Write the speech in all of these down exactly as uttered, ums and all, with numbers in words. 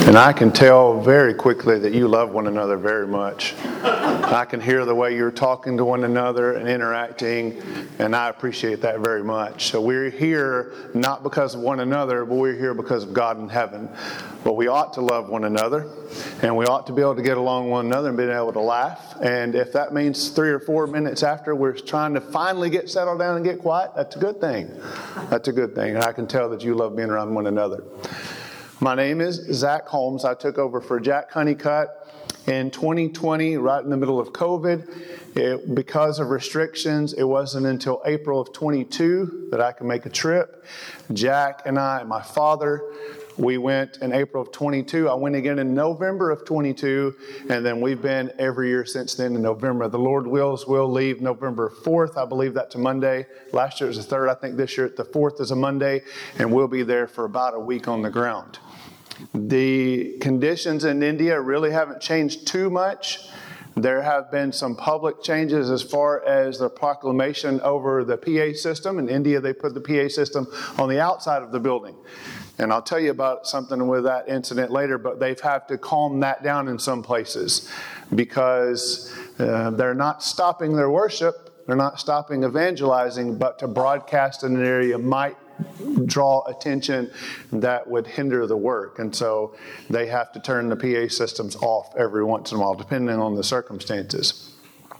And I can tell very quickly that you love one another very much. I can hear the way you're talking to one another and interacting, and I appreciate that very much. So we're here not because of one another, but we're here because of God in heaven. But we ought to love one another, and we ought to be able to get along with one another and be able to laugh. And if that means three or four minutes after we're trying to finally get settled down and get quiet, that's a good thing. That's a good thing. And I can tell that you love being around one another. My name is Zach Holmes. I took over for Jack Honeycutt in twenty twenty, right in the middle of COVID. It, because of restrictions, it wasn't until April of twenty-two that I could make a trip. Jack and I, my father, we went in April of twenty-two. I went again in November of twenty-two, and then we've been every year since then in November. The Lord wills, we'll leave November fourth. I believe that's a Monday. Last year it was the third. I think this year the fourth is a Monday, and we'll be there for about a week on the ground. The conditions in India really haven't changed too much. There have been some public changes as far as the proclamation over the P A system. In India, they put the P A system on the outside of the building. And I'll tell you about something with that incident later, but they've had to calm that down in some places because uh, they're not stopping their worship. They're not stopping evangelizing, but to broadcast in an area might draw attention that would hinder the work. And so they have to turn the P A systems off every once in a while, depending on the circumstances.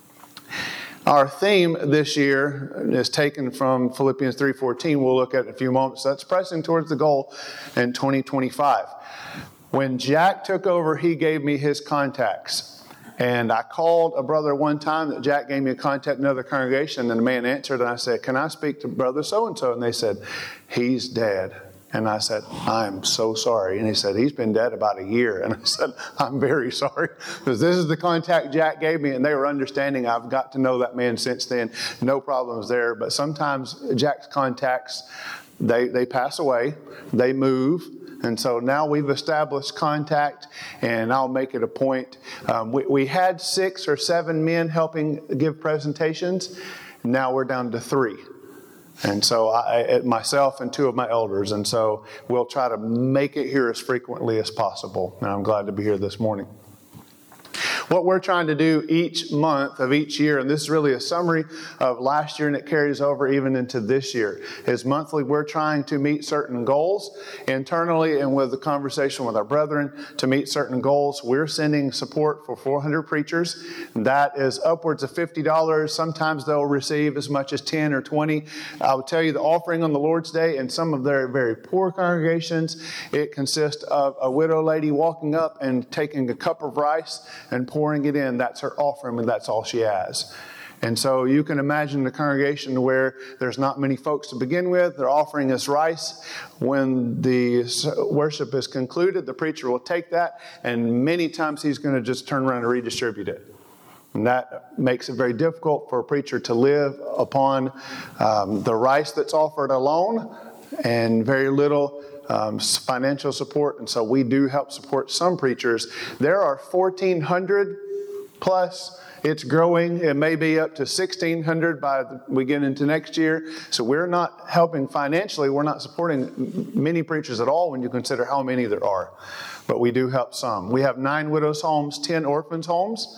Our theme this year is taken from Philippians three fourteen. We'll look at in a few moments. That's pressing towards the goal in twenty twenty-five. When Jack took over, he gave me his contacts. And I called a brother one time that Jack gave me a contact in another congregation, and the man answered, and I said, "Can I speak to brother so-and-so?" And they said, "He's dead." And I said, "I'm so sorry." And he said, "He's been dead about a year." And I said, "I'm very sorry." Because this is the contact Jack gave me, and they were understanding. I've got to know that man since then. No problems there. But sometimes Jack's contacts, they, they pass away. They move. And so now we've established contact, and I'll make it a point. Um, we, we had six or seven men helping give presentations. Now we're down to three. And so I, myself and two of my elders. And so we'll try to make it here as frequently as possible. And I'm glad to be here this morning. What we're trying to do each month of each year, and this is really a summary of last year and it carries over even into this year, is monthly we're trying to meet certain goals internally and with the conversation with our brethren to meet certain goals. We're sending support for four hundred preachers. That is upwards of fifty dollars. Sometimes they'll receive as much as ten or twenty. I will tell you the offering on the Lord's Day in some of their very poor congregations, it consists of a widow lady walking up and taking a cup of rice and pouring it in. That's her offering, and that's all she has. And so you can imagine the congregation where there's not many folks to begin with. They're offering us rice. When the worship is concluded, the preacher will take that, and many times he's going to just turn around and redistribute it. And that makes it very difficult for a preacher to live upon um, the rice that's offered alone and very little Um, financial support, and so we do help support some preachers. There are fourteen hundred plus. It's growing. It may be up to sixteen hundred by the, we get into next year. So we're not helping financially. We're not supporting many preachers at all when you consider how many there are. But we do help some. We have nine widows' homes, ten orphans' homes.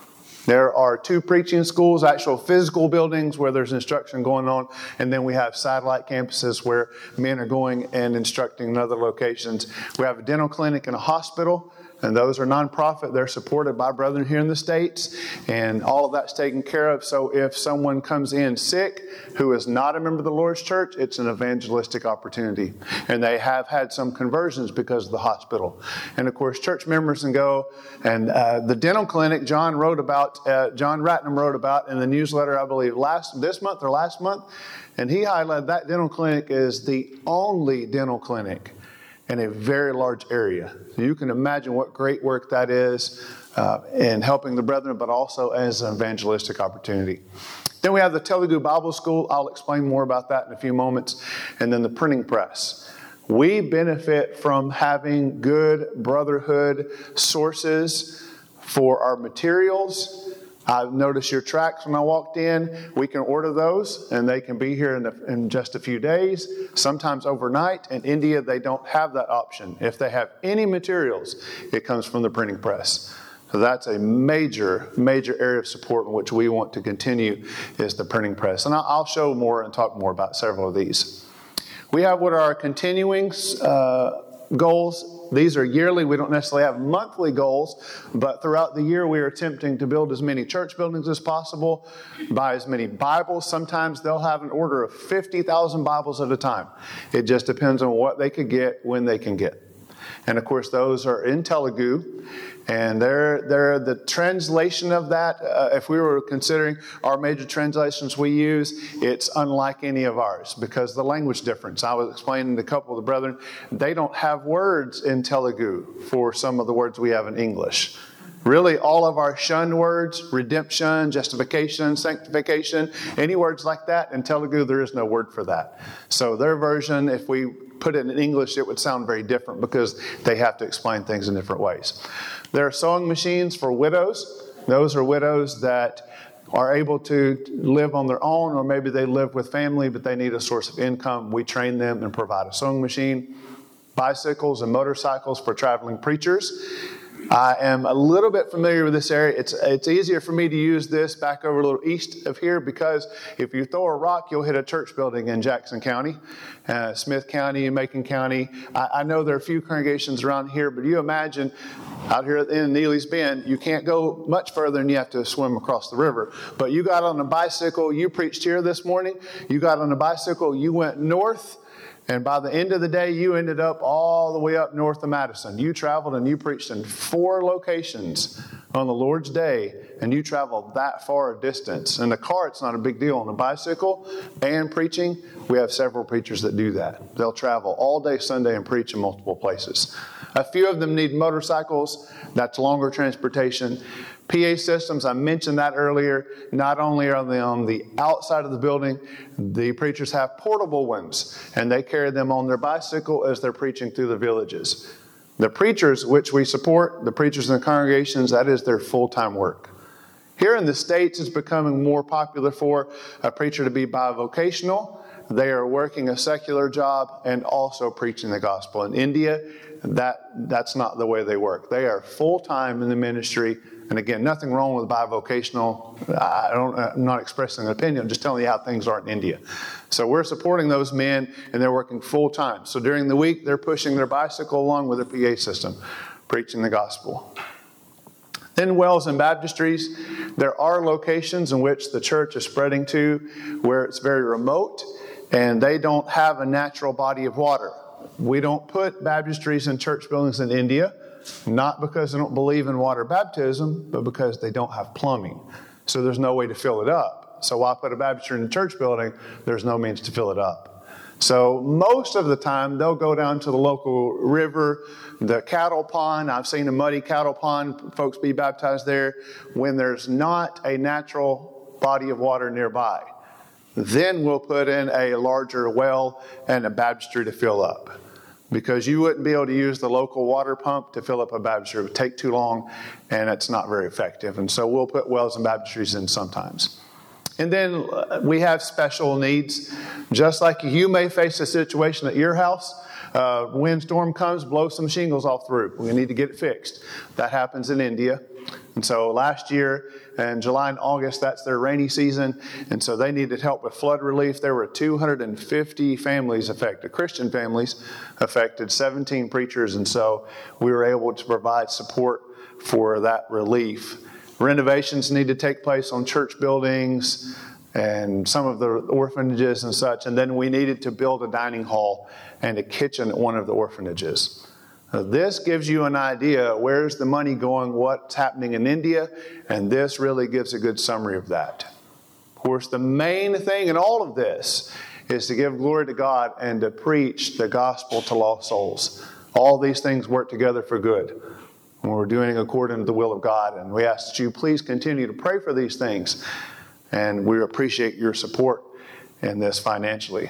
There are two preaching schools, actual physical buildings where there's instruction going on. And then we have satellite campuses where men are going and instructing in other locations. We have a dental clinic and a hospital. And those are nonprofit. They're supported by brethren here in the States. And all of that's taken care of. So if someone comes in sick who is not a member of the Lord's church, it's an evangelistic opportunity. And they have had some conversions because of the hospital. And of course, church members can go. And uh, the dental clinic, John wrote about, uh, John Ratnam wrote about in the newsletter, I believe, last this month or last month. And he highlighted that dental clinic is the only dental clinic in a very large area. So you can imagine what great work that is uh, in helping the brethren, but also as an evangelistic opportunity. Then we have the Telugu Bible School. I'll explain more about that in a few moments. And then the printing press. We benefit from having good brotherhood sources for our materials, I noticed your tracts when I walked in. We can order those, and they can be here in, a, in just a few days, sometimes overnight. In India, they don't have that option. If they have any materials, it comes from the printing press. So that's a major, major area of support in which we want to continue is the printing press. And I'll show more and talk more about several of these. We have what are our continuing uh, goals. These are yearly. We don't necessarily have monthly goals, but throughout the year we are attempting to build as many church buildings as possible, buy as many Bibles. Sometimes they'll have an order of fifty thousand Bibles at a time. It just depends on what they could get, when they can get. And of course, those are in Telugu. And they're, they're the translation of that, uh, if we were considering our major translations we use, it's unlike any of ours because of the language difference. I was explaining to a couple of the brethren, they don't have words in Telugu for some of the words we have in English. Really, all of our shunned words, redemption, justification, sanctification, any words like that, in Telugu, there is no word for that. So their version, if we put it in English, it would sound very different because they have to explain things in different ways. There are sewing machines for widows. Those are widows that are able to live on their own, or maybe they live with family, but they need a source of income. We train them and provide a sewing machine. Bicycles and motorcycles for traveling preachers. I am a little bit familiar with this area. It's it's easier for me to use this back over a little east of here because if you throw a rock, you'll hit a church building in Jackson County, uh, Smith County, and Macon County. I, I know there are a few congregations around here, but you imagine out here at the end of Neely's Bend, you can't go much further and you have to swim across the river. But you got on a bicycle, you preached here this morning, you got on a bicycle, you went north, and by the end of the day, you ended up all the way up north of Madison. You traveled and you preached in four locations on the Lord's Day, and you traveled that far a distance. In the car, it's not a big deal. On a bicycle and preaching, we have several preachers that do that. They'll travel all day Sunday and preach in multiple places. A few of them need motorcycles. That's longer transportation. P A systems, I mentioned that earlier. Not only are they on the outside of the building, the preachers have portable ones, and they carry them on their bicycle as they're preaching through the villages. The preachers, which we support, the preachers in the congregations, that is their full-time work. Here in the States, it's becoming more popular for a preacher to be bivocational. They are working a secular job and also preaching the gospel. In India, that that's not the way they work. They are full-time in the ministry. And again, nothing wrong with bivocational. I don't, I'm not expressing an opinion. I'm just telling you how things are in India. So we're supporting those men, and they're working full-time. So during the week, they're pushing their bicycle along with their P A system, preaching the gospel. Then wells and baptistries. There are locations in which the church is spreading to where it's very remote, and they don't have a natural body of water. We don't put baptistries in church buildings in India, not because they don't believe in water baptism, but because they don't have plumbing. So there's no way to fill it up. So while I put a baptistry in a church building, there's no means to fill it up. So most of the time, they'll go down to the local river, the cattle pond. I've seen a muddy cattle pond, folks be baptized there, when there's not a natural body of water nearby. Then we'll put in a larger well and a baptistry to fill up. Because you wouldn't be able to use the local water pump to fill up a baptistry. It would take too long, and it's not very effective. And so we'll put wells and baptistries in sometimes. And then we have special needs. Just like you may face a situation at your house, uh, windstorm comes, blow some shingles off the roof. We need to get it fixed. That happens in India. And so last year, in July and August, that's their rainy season. And so they needed help with flood relief. There were two hundred fifty families affected, Christian families affected, seventeen preachers. And so we were able to provide support for that relief. Renovations need to take place on church buildings and some of the orphanages and such. And then we needed to build a dining hall and a kitchen at one of the orphanages. Now, this gives you an idea where's the money going, what's happening in India, and this really gives a good summary of that. Of course, the main thing in all of this is to give glory to God and to preach the gospel to lost souls. All these things work together for good when we're doing according to the will of God. And we ask that you please continue to pray for these things. And we appreciate your support in this financially.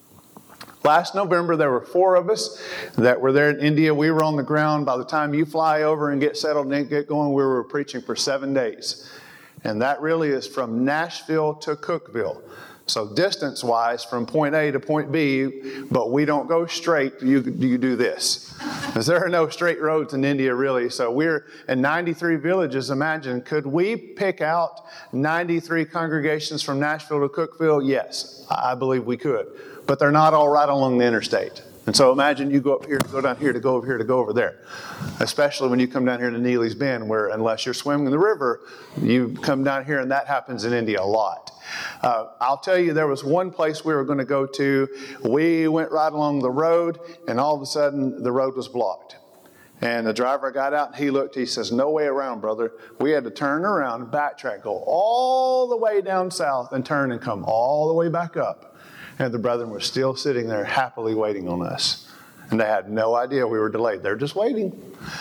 Last November, there were four of us that were there in India. We were on the ground. By the time you fly over and get settled and get going, we were preaching for seven days. And that really is from Nashville to Cookeville. So distance-wise, from point A to point B, but we don't go straight. You, you do this. Because there are no straight roads in India, really. So we're in ninety-three villages. Imagine, could we pick out ninety-three congregations from Nashville to Cookeville? Yes, I believe we could. But they're not all right along the interstate. And so imagine you go up here, to go down here, to go over here, to go over there. Especially when you come down here to Neely's Bend, where unless you're swimming in the river, you come down here, and that happens in India a lot. Uh, I'll tell you, there was one place we were going to go to. We went right along the road, and all of a sudden, the road was blocked. And the driver got out, and he looked. He says, "No way around, brother." We had to turn around, backtrack, go all the way down south, and turn and come all the way back up. And the brethren were still sitting there happily waiting on us. And they had no idea we were delayed. They're just waiting.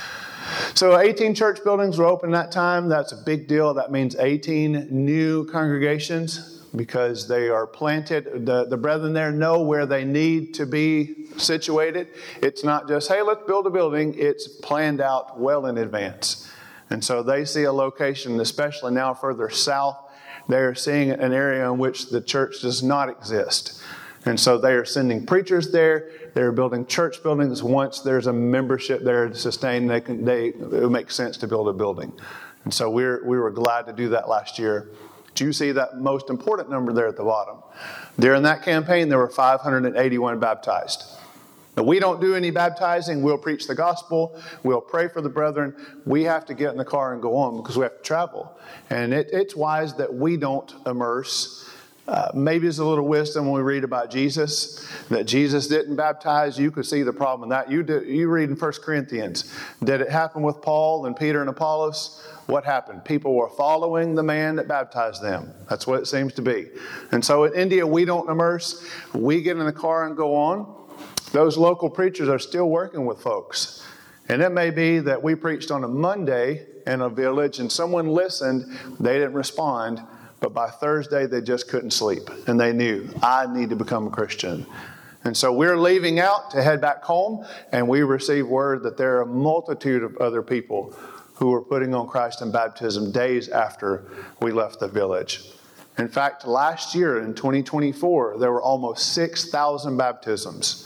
So eighteen church buildings were open that time. That's a big deal. That means eighteen new congregations because they are planted. The, the brethren there know where they need to be situated. It's not just, hey, let's build a building. It's planned out well in advance. And so they see a location, especially now further south. They're seeing an area in which the church does not exist. And so they are sending preachers there. They're building church buildings. Once there's a membership there to sustain, they can, they, it makes sense to build a building. And so we're, we were glad to do that last year. Do you see that most important number there at the bottom? During that campaign, there were five hundred eighty-one baptized. Now, we don't do any baptizing. We'll preach the gospel. We'll pray for the brethren. We have to get in the car and go on because we have to travel. And it, it's wise that we don't immerse. Uh, maybe it's a little wisdom when we read about Jesus, that Jesus didn't baptize. You could see the problem in that. You, do, you read in First Corinthians. Did it happen with Paul and Peter and Apollos? What happened? People were following the man that baptized them. That's what it seems to be. And so in India, we don't immerse. We get in the car and go on. Those local preachers are still working with folks. And it may be that we preached on a Monday in a village and someone listened, they didn't respond, but by Thursday they just couldn't sleep. And they knew, I need to become a Christian. And so we're leaving out to head back home, and we receive word that there are a multitude of other people who were putting on Christ in baptism days after we left the village. In fact, last year in twenty twenty-four, there were almost six thousand baptisms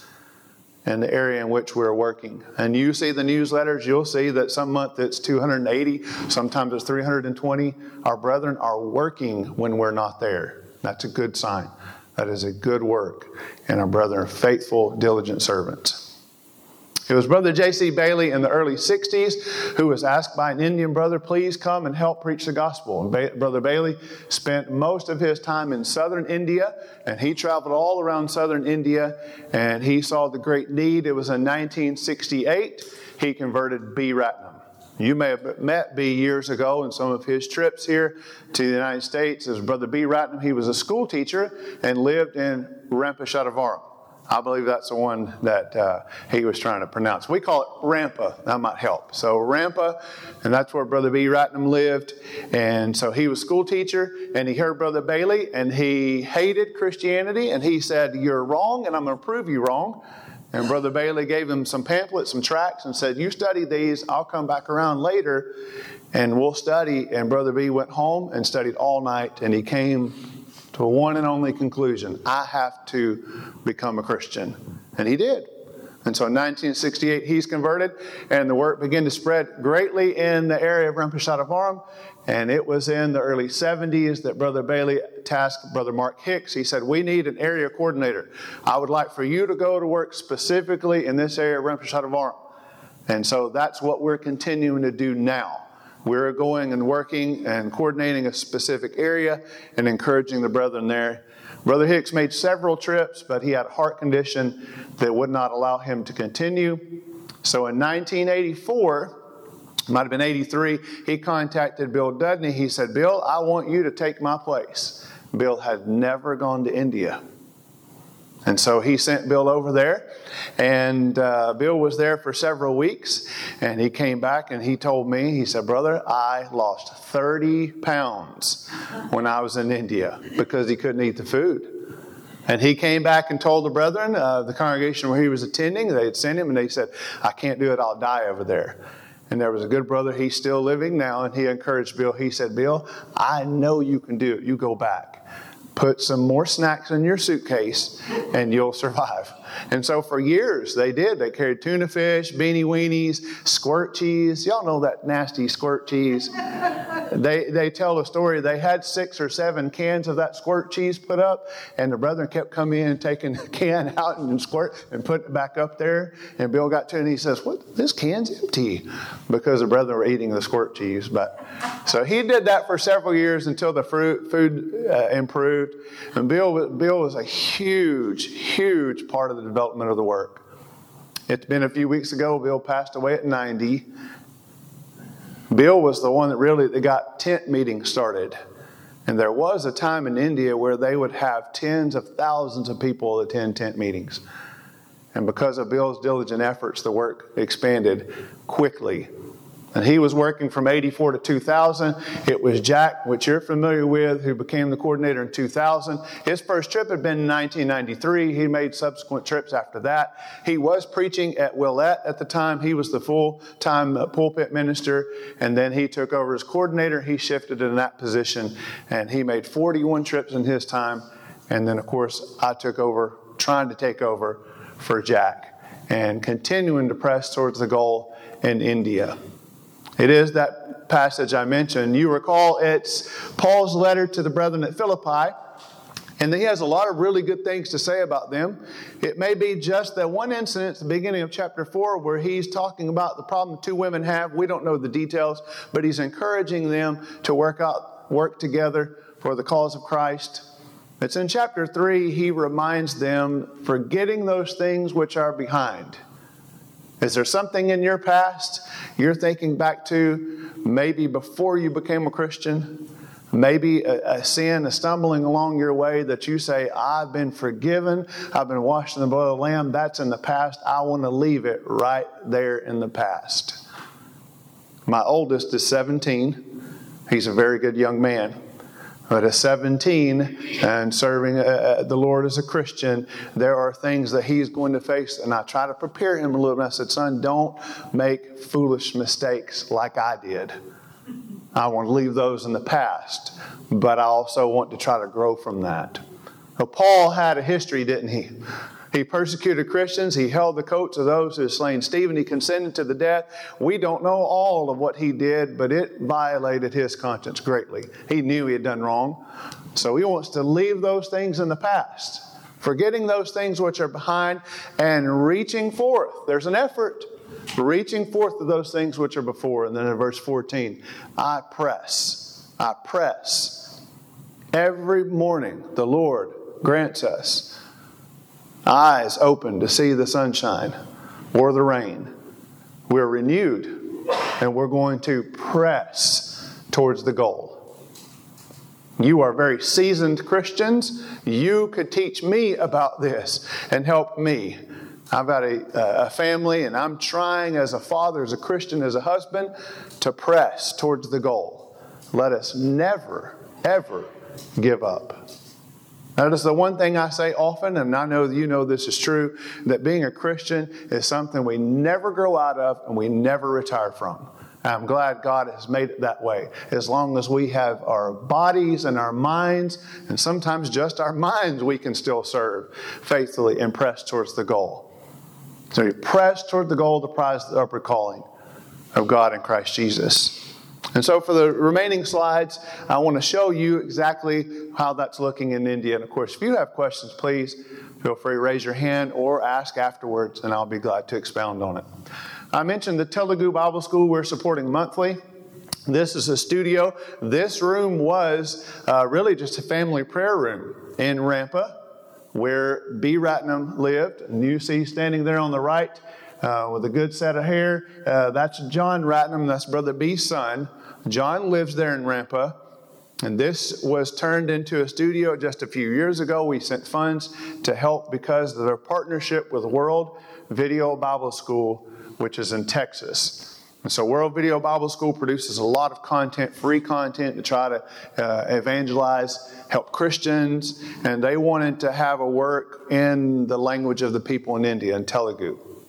in the area in which we're working. And you see the newsletters, you'll see that some month it's two hundred eighty, sometimes it's three hundred twenty. Our brethren are working when we're not there. That's a good sign. That is a good work. And our brethren are faithful, diligent servants. It was Brother J C Bailey in the early sixties who was asked by an Indian brother, please come and help preach the gospel. And ba- Brother Bailey spent most of his time in southern India, and he traveled all around southern India, and he saw the great need. It was in nineteen sixty-eight, he converted B. Ratnam. You may have met B years ago in some of his trips here to the United States. As Brother B. Ratnam, he was a school teacher and lived in Rampashadavaram. I believe that's the one that uh, he was trying to pronounce. We call it Rampa. That might help. So Rampa, and that's where Brother B. Ratnam lived. And so he was a school teacher, and he heard Brother Bailey, and he hated Christianity, and he said, you're wrong, and I'm going to prove you wrong. And Brother Bailey gave him some pamphlets, some tracts, and said, you study these. I'll come back around later, and we'll study. And Brother B went home and studied all night, and he came to a one and only conclusion. I have to become a Christian. And he did. And so in nineteen sixty-eight, he's converted, and the work began to spread greatly in the area of Rampashadavaram. And it was in the early seventies that Brother Bailey tasked Brother Mark Hicks. He said, we need an area coordinator. I would like for you to go to work specifically in this area of Rampashadavaram. And so that's what we're continuing to do now. We're going and working and coordinating a specific area and encouraging the brethren there. Brother Hicks made several trips, but he had a heart condition that would not allow him to continue. So in nineteen eighty-four, might have been eighty-three, he contacted Bill Dudney. He said, Bill, I want you to take my place. Bill had never gone to India. And so he sent Bill over there, and uh, Bill was there for several weeks, and he came back and he told me, he said, brother, I lost thirty pounds when I was in India because he couldn't eat the food. And he came back and told the brethren, uh, the congregation where he was attending, they had sent him, and they said, I can't do it, I'll die over there. And there was a good brother, he's still living now, and he encouraged Bill. He said, Bill, I know you can do it. You go back. Put some more snacks in your suitcase and you'll survive. And so for years they did. They carried tuna fish, beanie weenies, squirt cheese. Y'all know that nasty squirt cheese. They they tell a story. They had six or seven cans of that squirt cheese put up, and the brethren kept coming in and taking the can out and squirt and putting it back up there. And Bill got to it and he says, "What? This can's empty," because the brethren were eating the squirt cheese. But so he did that for several years until the fruit, food uh, improved. And Bill Bill was a huge, huge part of the development of the work. It's been a few weeks ago. Bill passed away at ninety. Bill was the one that really got tent meetings started. And there was a time in India where they would have tens of thousands of people attend tent meetings. And because of Bill's diligent efforts, the work expanded quickly. And he was working from eighty-four to two thousand. It was Jack, which you're familiar with, who became the coordinator in two thousand. His first trip had been in nineteen ninety-three. He made subsequent trips after that. He was preaching at Willette at the time. He was the full-time pulpit minister. And then he took over as coordinator. He shifted in that position. And he made forty-one trips in his time. And then, of course, I took over, trying to take over for Jack. And continuing to press towards the goal in India. It is that passage I mentioned. You recall it's Paul's letter to the brethren at Philippi. And he has a lot of really good things to say about them. It may be just that one incident at the beginning of chapter four where he's talking about the problem two women have. We don't know the details, but he's encouraging them to work out, work together for the cause of Christ. It's in chapter three, he reminds them, forgetting those things which are behind. Is there something in your past you're thinking back to maybe before you became a Christian? Maybe a, a sin, a stumbling along your way that you say, I've been forgiven, I've been washed in the blood of the Lamb, that's in the past. I want to leave it right there in the past. My oldest is seventeen. He's a very good young man. But at seventeen and serving uh, the Lord as a Christian, there are things that he's going to face. And I try to prepare him a little bit. I said, son, don't make foolish mistakes like I did. I want to leave those in the past. But I also want to try to grow from that. Well, Paul had a history, didn't he? He persecuted Christians. He held the coats of those who had slain Stephen. He consented to the death. We don't know all of what he did, but it violated his conscience greatly. He knew he had done wrong. So he wants to leave those things in the past, forgetting those things which are behind and reaching forth. There's an effort, reaching forth to those things which are before. And then in verse fourteen, I press, I press. Every morning the Lord grants us eyes open to see the sunshine or the rain. We're renewed and we're going to press towards the goal. You are very seasoned Christians. You could teach me about this and help me. I've got a, a family and I'm trying as a father, as a Christian, as a husband to press towards the goal. Let us never, ever give up. That is the one thing I say often, and I know that you know this is true, that being a Christian is something we never grow out of and we never retire from. I'm glad God has made it that way. As long as we have our bodies and our minds, and sometimes just our minds, we can still serve faithfully and press towards the goal. So you press toward the goal, the prize of the upward calling of God in Christ Jesus. And so for the remaining slides, I want to show you exactly how that's looking in India. And of course, if you have questions, please feel free to raise your hand or ask afterwards, and I'll be glad to expound on it. I mentioned the Telugu Bible School we're supporting monthly. This is a studio. This room was uh, really just a family prayer room in Rampa, where B. Ratnam lived. And you see standing there on the right uh, with a good set of hair, uh, that's John Ratnam. That's Brother B's son. John lives there in Rampa. And this was turned into a studio just a few years ago. We sent funds to help because of their partnership with World Video Bible School, which is in Texas. And so World Video Bible School produces a lot of content, free content, to try to uh, evangelize, help Christians. And they wanted to have a work in the language of the people in India, in Telugu.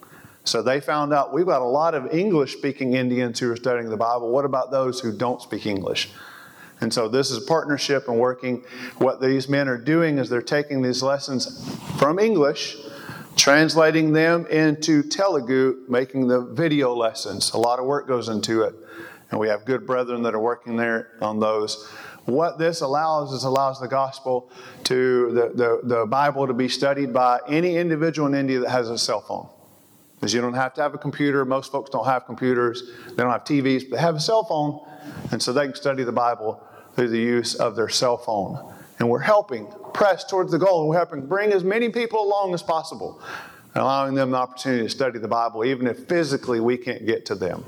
So they found out we've got a lot of English-speaking Indians who are studying the Bible. What about those who don't speak English? And so this is a partnership and working. What these men are doing is they're taking these lessons from English, translating them into Telugu, making the video lessons. A lot of work goes into it. And we have good brethren that are working there on those. What this allows is allows the gospel to, the, the, the Bible to be studied by any individual in India that has a cell phone. Because you don't have to have a computer. Most folks don't have computers. They don't have T Vs, but they have a cell phone. And so they can study the Bible through the use of their cell phone. And we're helping press towards the goal. And we're helping bring as many people along as possible, allowing them the opportunity to study the Bible, even if physically we can't get to them.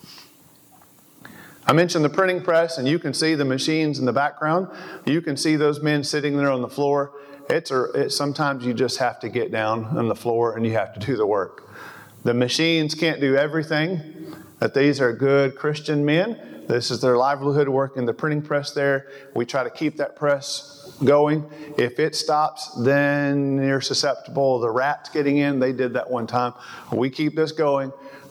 I mentioned the printing press, and you can see the machines in the background. You can see those men sitting there on the floor. It's, a, it's sometimes you just have to get down on the floor and you have to do the work. The machines can't do everything, but these are good Christian men. This is their livelihood, working the printing press there. We try to keep that press going. If it stops, then you're susceptible to the rats getting in. They did that one time. We keep this going.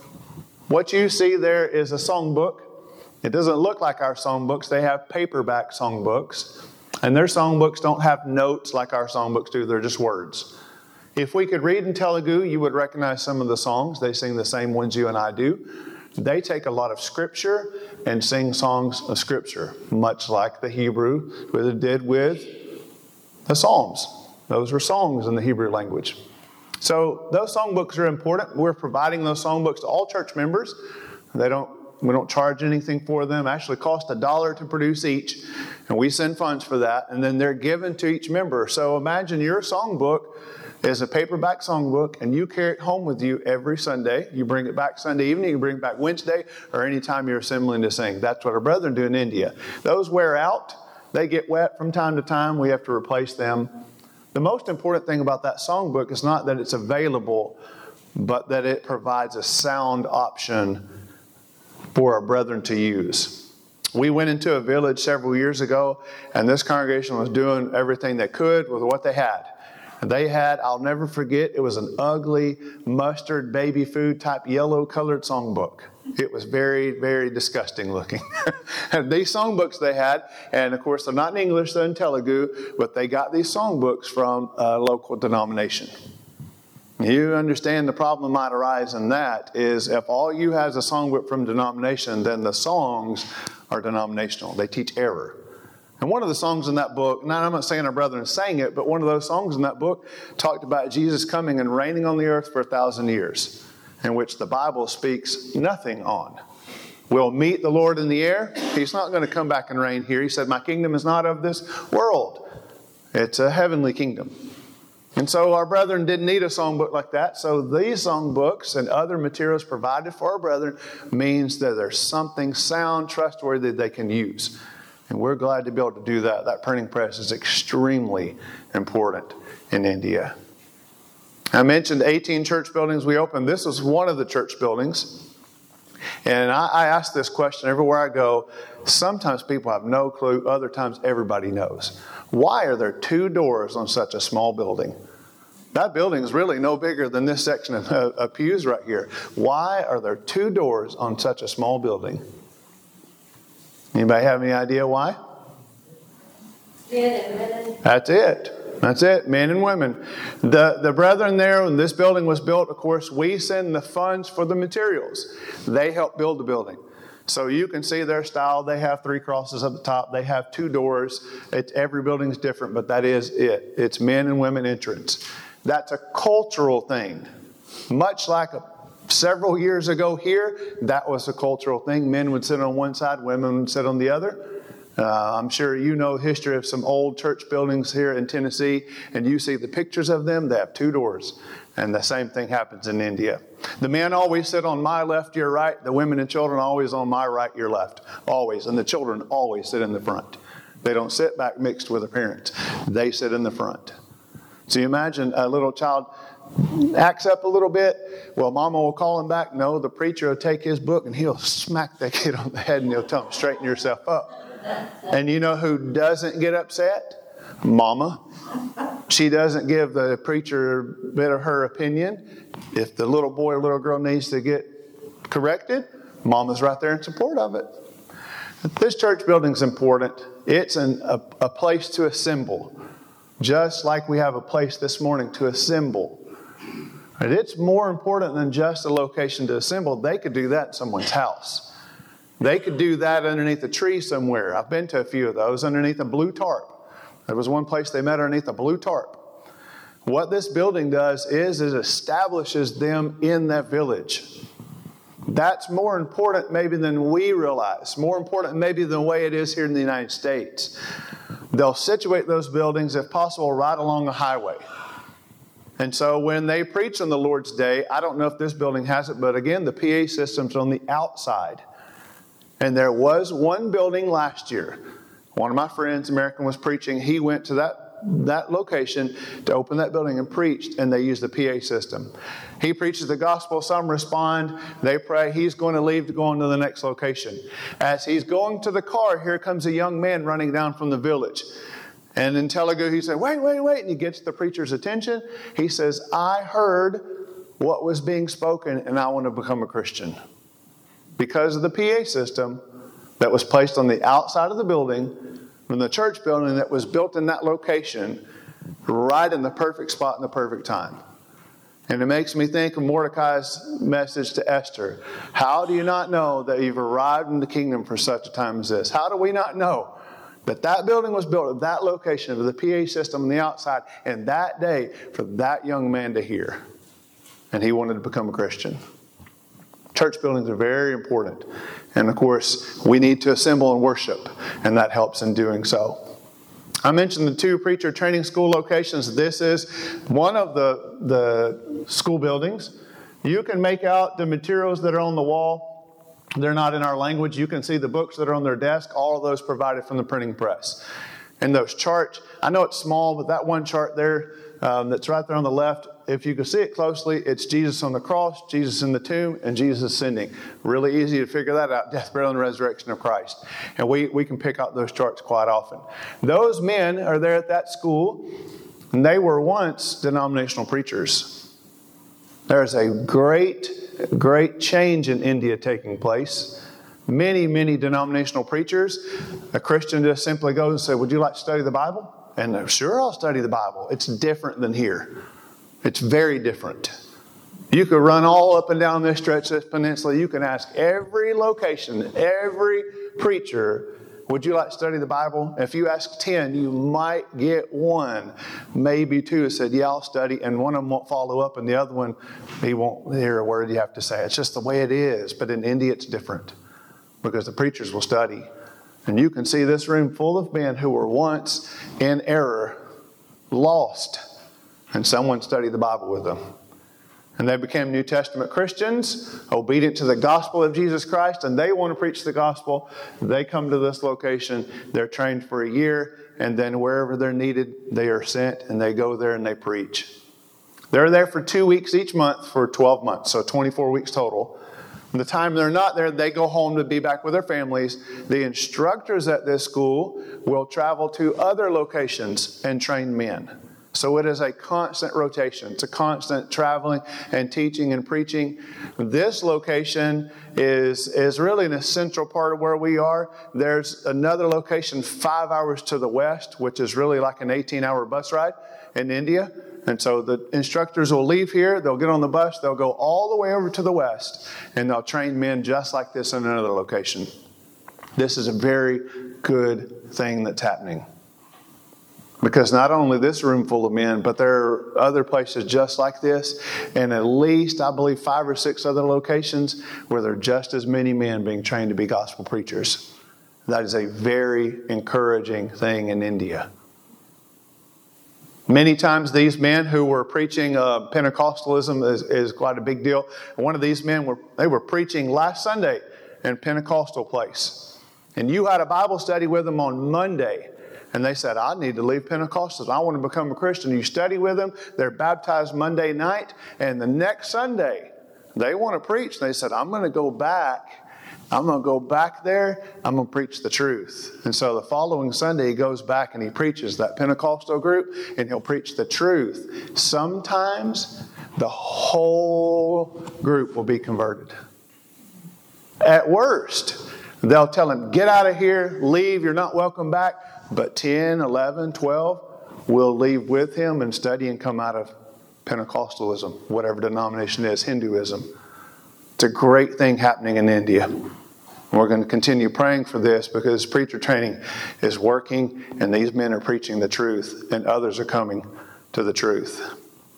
What you see there is a songbook. It doesn't look like our songbooks. They have paperback songbooks. And their songbooks don't have notes like our songbooks do. They're just words. If we could read in Telugu, you would recognize some of the songs. They sing the same ones you and I do. They take a lot of Scripture and sing songs of Scripture, much like the Hebrew did with the Psalms. Those were songs in the Hebrew language. So those songbooks are important. We're providing those songbooks to all church members. They don't, we don't charge anything for them. Actually cost a dollar to produce each. And we send funds for that. And then they're given to each member. So imagine your songbook is a paperback songbook, and you carry it home with you every Sunday. You bring it back Sunday evening, you bring it back Wednesday, or anytime you're assembling to sing. That's what our brethren do in India. Those wear out. They get wet from time to time. We have to replace them. The most important thing about that songbook is not that it's available, but that it provides a sound option for our brethren to use. We went into a village several years ago, and this congregation was doing everything they could with what they had. They had, I'll never forget, it was an ugly mustard baby food type yellow colored songbook. It was very, very disgusting looking. And these songbooks they had, and of course they're not in English, they're in Telugu, but they got these songbooks from a local denomination. You understand the problem that might arise in that is if all you have is a songbook from denomination, then the songs are denominational. They teach error. And one of the songs in that book, now I'm not saying our brethren sang it, but one of those songs in that book talked about Jesus coming and reigning on the earth for a thousand years, in which the Bible speaks nothing on. We'll meet the Lord in the air. He's not going to come back and reign here. He said, my kingdom is not of this world. It's a heavenly kingdom. And so our brethren didn't need a songbook like that. So these songbooks and other materials provided for our brethren means that there's something sound, trustworthy they can use. And we're glad to be able to do that. That printing press is extremely important in India. I mentioned eighteen church buildings we opened. This was one of the church buildings. And I, I ask this question everywhere I go. Sometimes people have no clue. Other times everybody knows. Why are there two doors on such a small building? That building is really no bigger than this section of, of pews right here. Why are there two doors on such a small building? Anybody have any idea why? Men and women. That's it. That's it. Men and women. The, the brethren there, when this building was built, of course, we send the funds for the materials. They help build the building. So you can see their style. They have three crosses at the top. They have two doors. It, every building is different, but that is it. It's men and women entrance. That's a cultural thing. Much like a Several years ago here, that was a cultural thing. Men would sit on one side, women would sit on the other. Uh, I'm sure you know the history of some old church buildings here in Tennessee, and you see the pictures of them. They have two doors, and the same thing happens in India. The men always sit on my left, your right. The women and children always on my right, your left. Always. And the children always sit in the front. They don't sit back mixed with the parents. They sit in the front. So you imagine a little child acts up a little bit. Well, mama will call him back. No, the preacher will take his book and he'll smack that kid on the head and he'll tell him, straighten yourself up. And you know who doesn't get upset? Mama. She doesn't give the preacher a bit of her opinion. If the little boy or little girl needs to get corrected, Mama's right there in support of it. This church building is important. It's an, a, a place to assemble, just like we have a place this morning to assemble. And it's more important than just a location to assemble. They could do that in someone's house. They could do that underneath a tree somewhere. I've been to a few of those underneath a blue tarp. There was one place they met underneath a blue tarp. What this building does is it establishes them in that village. That's more important maybe than we realize, more important maybe than the way it is here in the United States. They'll situate those buildings, if possible, right along a highway. And so when they preach on the Lord's Day, I don't know if this building has it, but again, the P A system's on the outside. And there was one building last year. One of my friends, American, was preaching. He went to that, that location to open that building and preached, and they used the P A system. He preaches the gospel. Some respond. They pray. He's going to leave to go on to the next location. As he's going to the car, here comes a young man running down from the village. And in Telugu, he said, wait, wait, wait. And he gets the preacher's attention. He says, I heard what was being spoken, and I want to become a Christian. Because of the P A system that was placed on the outside of the building, from the church building that was built in that location, right in the perfect spot in the perfect time. And it makes me think of Mordecai's message to Esther. How do you not know that you've arrived in the kingdom for such a time as this? How do we not know that that building was built at that location with the P A system on the outside and that day for that young man to hear? And he wanted to become a Christian. Church buildings are very important. And of course, we need to assemble and worship, and that helps in doing so. I mentioned the two preacher training school locations. This is one of the, the school buildings. You can make out the materials that are on the wall. They're not in our language. You can see the books that are on their desk. All of those provided from the printing press. And those charts, I know it's small, but that one chart there um, that's right there on the left, if you can see it closely, it's Jesus on the cross, Jesus in the tomb, and Jesus ascending. Really easy to figure that out, death, burial, and resurrection of Christ. And we, we can pick out those charts quite often. Those men are there at that school, and they were once denominational preachers. There's a great, great change in India taking place. Many, many denominational preachers. A Christian just simply goes and says, would you like to study the Bible? And they're, sure, I'll study the Bible. It's different than here. It's very different. You could run all up and down this stretch, this peninsula. You can ask every location, every preacher, would you like to study the Bible? If you ask ten, you might get one, maybe two who said, yeah, I'll study. And one of them won't follow up, and the other one, he won't hear a word you have to say. It's just the way it is. But in India, it's different because the preachers will study. And you can see this room full of men who were once in error, lost. And someone studied the Bible with them. And they became New Testament Christians, obedient to the gospel of Jesus Christ, and they want to preach the gospel. They come to this location, they're trained for a year, and then wherever they're needed, they are sent, and they go there and they preach. They're there for two weeks each month for twelve months, so twenty-four weeks total. And the time they're not there, they go home to be back with their families. The instructors at this school will travel to other locations and train men. So it is a constant rotation. It's a constant traveling and teaching and preaching. This location is, is really an essential part of where we are. There's another location five hours to the west, which is really like an eighteen-hour bus ride in India. And so the instructors will leave here, they'll get on the bus, they'll go all the way over to the west, and they'll train men just like this in another location. This is a very good thing that's happening. Because not only this room full of men, but there are other places just like this, and at least, I believe, five or six other locations where there are just as many men being trained to be gospel preachers. That is a very encouraging thing in India. Many times these men who were preaching uh, Pentecostalism is, is quite a big deal. One of these men, were they were preaching last Sunday in a Pentecostal place. And you had a Bible study with them on Monday. And they said, I need to leave Pentecostals. I want to become a Christian. You study with them. They're baptized Monday night. And the next Sunday, they want to preach. They said, I'm going to go back I'm going to go back there. I'm going to preach the truth. And so the following Sunday, he goes back and he preaches that Pentecostal group, and he'll preach the truth. Sometimes the whole group will be converted. At worst, they'll tell him, get out of here, leave, you're not welcome back. But ten, eleven, twelve will leave with him and study and come out of Pentecostalism, whatever denomination it is, Hinduism. It's a great thing happening in India. We're going to continue praying for this because preacher training is working and these men are preaching the truth and others are coming to the truth.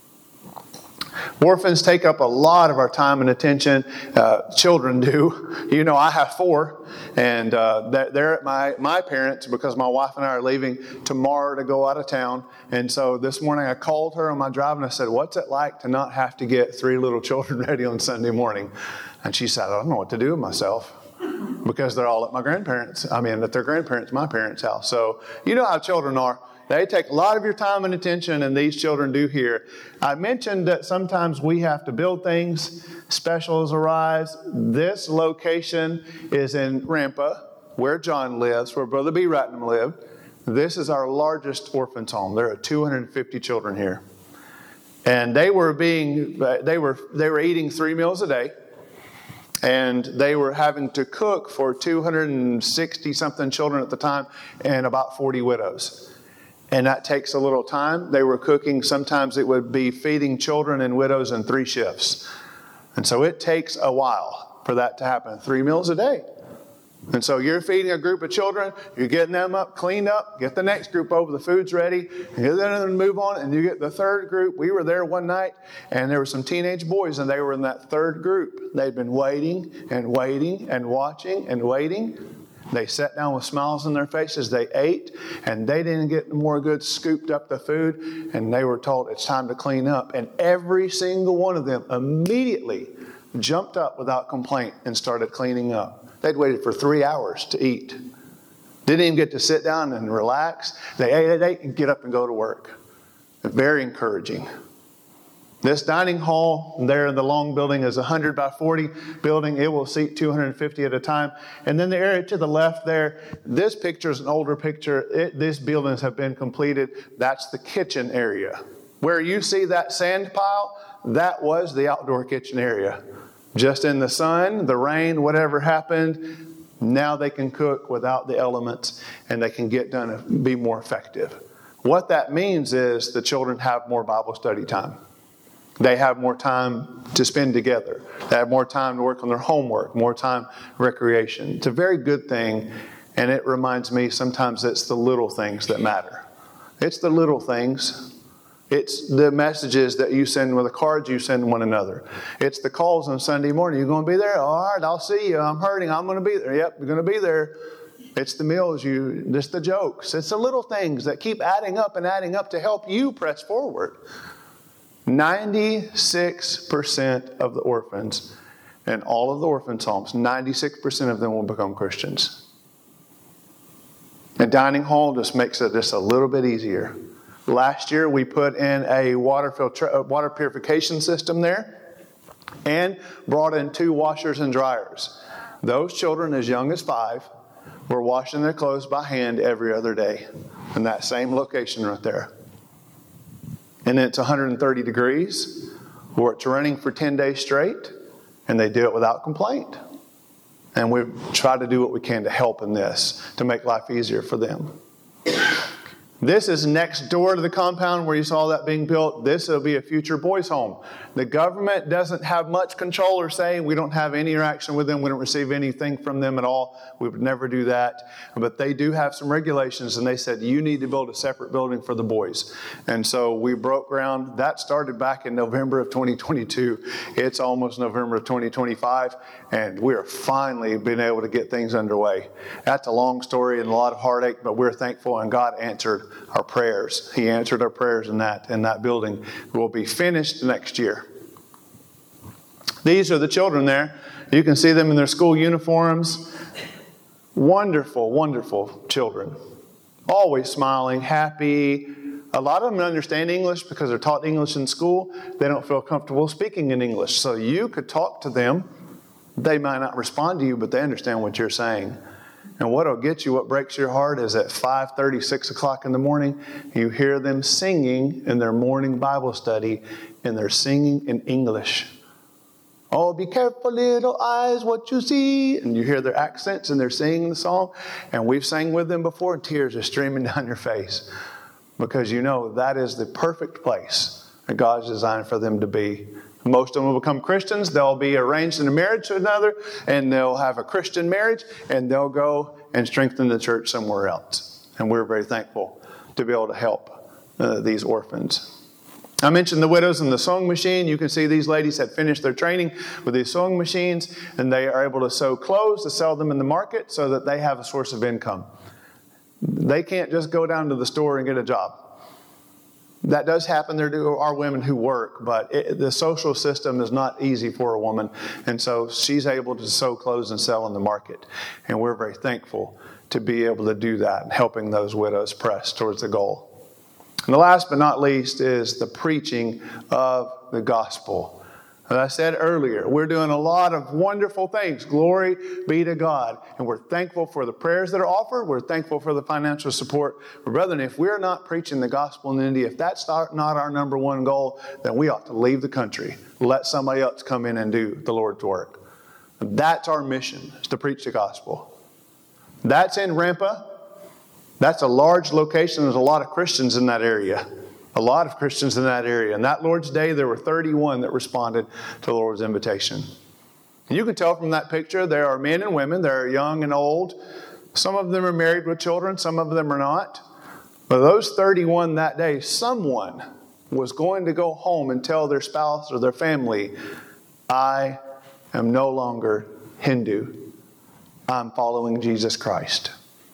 Orphans take up a lot of our time and attention. Uh, children do. You know, I have four, and uh, they're at my, my parents' because my wife and I are leaving tomorrow to go out of town. And so this morning I called her on my drive and I said, what's it like to not have to get three little children ready on Sunday morning? And she said, I don't know what to do with myself. Because they're all at my grandparents', I mean, at their grandparents', my parents' house. So you know how children are. They take a lot of your time and attention, and these children do here. I mentioned that sometimes we have to build things. Specials arise. This location is in Rampa, where John lives, where Brother B. Ratnam lived. This is our largest orphans home. There are two hundred fifty children here. And they were being, they were, they were eating three meals a day. And they were having to cook for two hundred sixty something children at the time and about forty widows. And that takes a little time. They were cooking. Sometimes it would be feeding children and widows in three shifts. And so it takes a while for that to happen. Three meals a day. And so you're feeding a group of children, you're getting them up, cleaned up, get the next group over, the food's ready, and then move on, and you get the third group. We were there one night, and there were some teenage boys, and they were in that third group. They'd been waiting and waiting and watching and waiting. They sat down with smiles on their faces. They ate, and they didn't get more good, scooped up the food, and they were told it's time to clean up. And every single one of them immediately jumped up without complaint and started cleaning up. They'd waited for three hours to eat. Didn't even get to sit down and relax. They ate, ate, ate, and get up and go to work. Very encouraging. This dining hall there in the long building is a one hundred by forty building. It will seat two hundred fifty at a time. And then the area to the left there, this picture is an older picture. It, these buildings have been completed. That's the kitchen area. Where you see that sand pile, that was the outdoor kitchen area. Just in the sun, the rain, whatever happened, now they can cook without the elements and they can get done and be more effective. What that means is the children have more Bible study time. They have more time to spend together. They have more time to work on their homework, more time recreation. It's a very good thing, and it reminds me sometimes it's the little things that matter. It's the little things. It's the messages that you send with the cards you send one another. It's the calls on Sunday morning. You're going to be there? All right, I'll see you. I'm hurting. I'm going to be there. Yep, you're going to be there. It's the meals, you, just the jokes. It's the little things that keep adding up and adding up to help you press forward. ninety-six percent of the orphans in all of the orphans' homes, ninety-six percent of them will become Christians. A dining hall just makes it just a little bit easier. Last year, we put in a water filtra- water purification system there and brought in two washers and dryers. Those children as young as five were washing their clothes by hand every other day in that same location right there. And it's one hundred thirty degrees, or it's running for ten days straight, and they do it without complaint. And we've tried to do what we can to help in this, to make life easier for them. This is next door to the compound where you saw that being built. This will be a future boys' home. The government doesn't have much control or say. We don't have any interaction with them. We don't receive anything from them at all. We would never do that. But they do have some regulations, and they said, you need to build a separate building for the boys. And so we broke ground. That started back in November of twenty twenty-two. It's almost November of twenty twenty-five, and we're finally been able to get things underway. That's a long story and a lot of heartache, but we're thankful, and God answered our prayers. He answered our prayers in that, and that building will be finished next year. These are the children there. You can see them in their school uniforms. Wonderful, wonderful children. Always smiling, happy. A lot of them understand English because they're taught English in school. They don't feel comfortable speaking in English. So you could talk to them They might not respond to you, but they understand what you're saying. And what'll get you, what breaks your heart, is at five thirty, six o'clock in the morning, you hear them singing in their morning Bible study, and they're singing in English. Oh, be careful, little eyes, what you see. And you hear their accents, and they're singing the song. And we've sang with them before, and tears are streaming down your face. Because you know that is the perfect place that God's designed for them to be. Most of them will become Christians. They'll be arranged in a marriage to another, and they'll have a Christian marriage, and they'll go and strengthen the church somewhere else. And we're very thankful to be able to help uh, these orphans. I mentioned the widows and the sewing machine. You can see these ladies had finished their training with these sewing machines, and they are able to sew clothes to sell them in the market so that they have a source of income. They can't just go down to the store and get a job. That does happen. There are women who work, but it, the social system is not easy for a woman. And so she's able to sew clothes and sell in the market. And we're very thankful to be able to do that and helping those widows press towards the goal. And the last but not least is the preaching of the gospel. As I said earlier, we're doing a lot of wonderful things. Glory be to God. And we're thankful for the prayers that are offered. We're thankful for the financial support. But brethren, if we're not preaching the gospel in India, if that's not our number one goal, then we ought to leave the country. Let somebody else come in and do the Lord's work. That's our mission, is to preach the gospel. That's in Rampa. That's a large location. There's a lot of Christians in that area. A lot of Christians in that area. And that Lord's Day, there were thirty-one that responded to the Lord's invitation. And you can tell from that picture, there are men and women. There are young and old. Some of them are married with children. Some of them are not. But those thirty-one that day, someone was going to go home and tell their spouse or their family, I am no longer Hindu. I'm following Jesus Christ.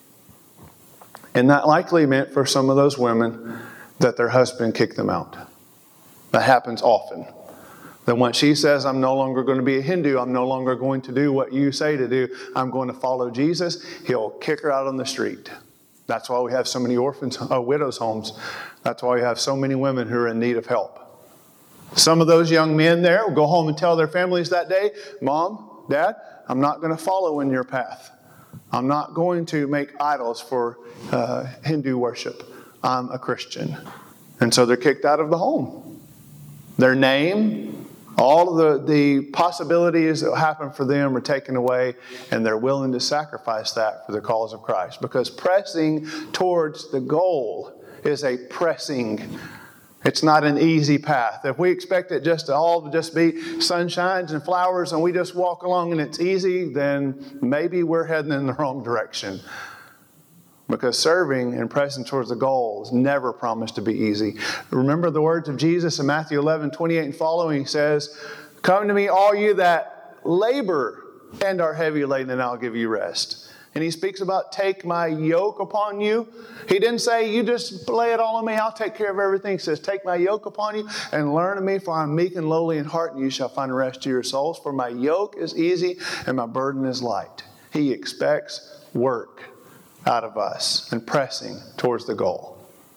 And that likely meant for some of those women that their husband kicked them out. That happens often. That when she says, I'm no longer going to be a Hindu, I'm no longer going to do what you say to do, I'm going to follow Jesus, he'll kick her out on the street. That's why we have so many orphans, uh, widows' homes. That's why we have so many women who are in need of help. Some of those young men there will go home and tell their families that day, Mom, Dad, I'm not going to follow in your path. I'm not going to make idols for uh, Hindu worship. I'm a Christian. And so they're kicked out of the home. Their name, all of the, the possibilities that happen for them are taken away, and they're willing to sacrifice that for the cause of Christ. Because pressing towards the goal is a pressing. It's not an easy path. If we expect it just to all to just be sunshines and flowers and we just walk along and it's easy, then maybe we're heading in the wrong direction. Because serving and pressing towards the goal is never promised to be easy. Remember the words of Jesus in Matthew eleven, twenty-eight and following. He says, come to me, all you that labor and are heavy laden, and I'll give you rest. And he speaks about take my yoke upon you. He didn't say you just lay it all on me, I'll take care of everything. He says take my yoke upon you and learn of me, for I'm meek and lowly in heart, and you shall find rest to your souls. For my yoke is easy and my burden is light. He expects work out of us and pressing towards the goal.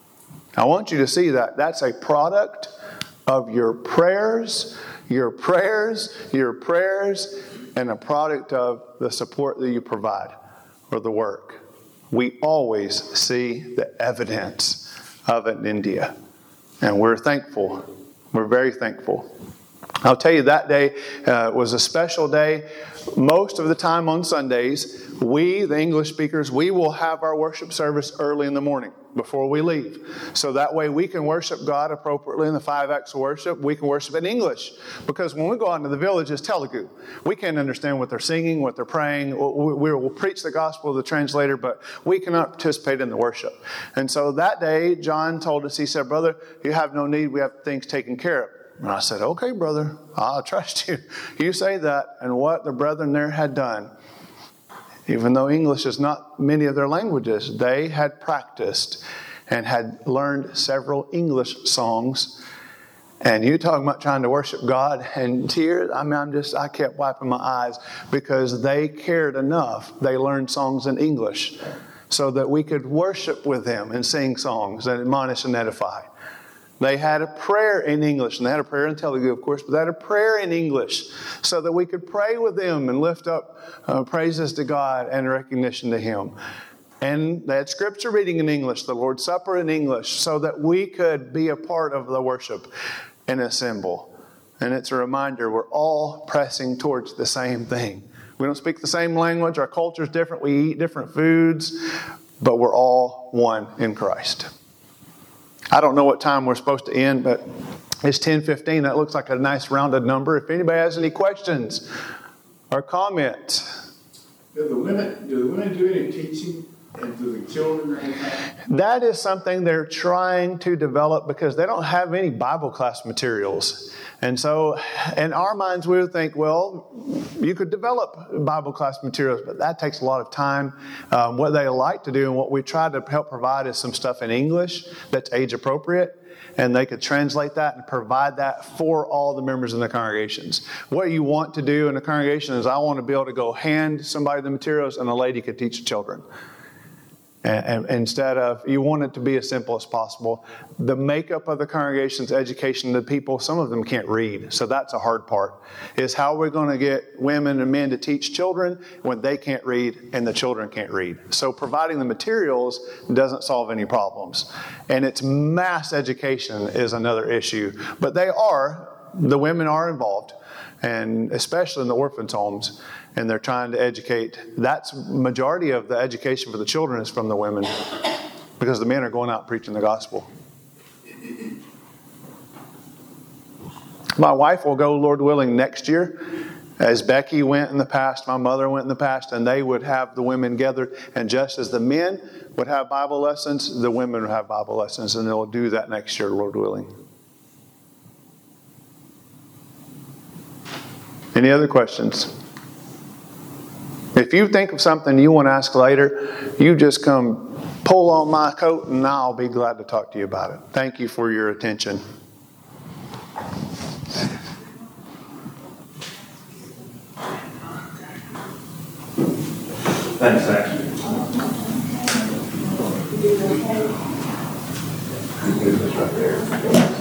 I want you to see that that's a product of your prayers, your prayers, your prayers, and a product of the support that you provide for the work. We always see the evidence of it in India. And we're thankful. We're very thankful. I'll tell you, that day uh, was a special day. Most of the time on Sundays, we, the English speakers, we will have our worship service early in the morning before we leave. So that way we can worship God appropriately in the five acts of worship. We can worship in English. Because when we go out into the village, it's Telugu. We can't understand what they're singing, what they're praying. We will preach the gospel to the translator, but we cannot participate in the worship. And so that day, John told us, he said, brother, you have no need. We have things taken care of. And I said, okay, brother, I'll trust you. You say that. And what the brethren there had done, even though English is not many of their languages, they had practiced and had learned several English songs. And you talking about trying to worship God and tears, I mean, I'm just, I kept wiping my eyes because they cared enough. They learned songs in English so that we could worship with them and sing songs and admonish and edify. They had a prayer in English, and they had a prayer in Telugu, of course, but they had a prayer in English so that we could pray with them and lift up uh, praises to God and recognition to Him. And they had scripture reading in English, the Lord's Supper in English, so that we could be a part of the worship and assemble. And it's a reminder we're all pressing towards the same thing. We don't speak the same language. Our culture is different. We eat different foods, but we're all one in Christ. I don't know what time we're supposed to end, but it's ten fifteen. That looks like a nice rounded number. If anybody has any questions or comments. Do the women, do the women do any teaching? And to the children or anything? That is something they're trying to develop because they don't have any Bible class materials. And so in our minds, we would think, well, you could develop Bible class materials, but that takes a lot of time. Um, what they like to do and what we try to help provide is some stuff in English that's age appropriate. And they could translate that and provide that for all the members in the congregations. What you want to do in a congregation is I want to be able to go hand somebody the materials and a lady could teach the children. And, and instead of, you want it to be as simple as possible. The makeup of the congregation's education, the people, some of them can't read. So that's a hard part, is how we're going to get women and men to teach children when they can't read and the children can't read. So providing the materials doesn't solve any problems. And it's mass education is another issue. But they are, the women are involved, and especially in the orphans' homes. And they're trying to educate. That's majority of the education for the children is from the women because the men are going out preaching the gospel. My wife will go, Lord willing, next year. As Becky went in the past, my mother went in the past, and they would have the women gathered. And just as the men would have Bible lessons, the women would have Bible lessons. And they'll do that next year, Lord willing. Any other questions? If you think of something you want to ask later, you just come pull on my coat and I'll be glad to talk to you about it. Thank you for your attention. Thanks, Zach. Right there.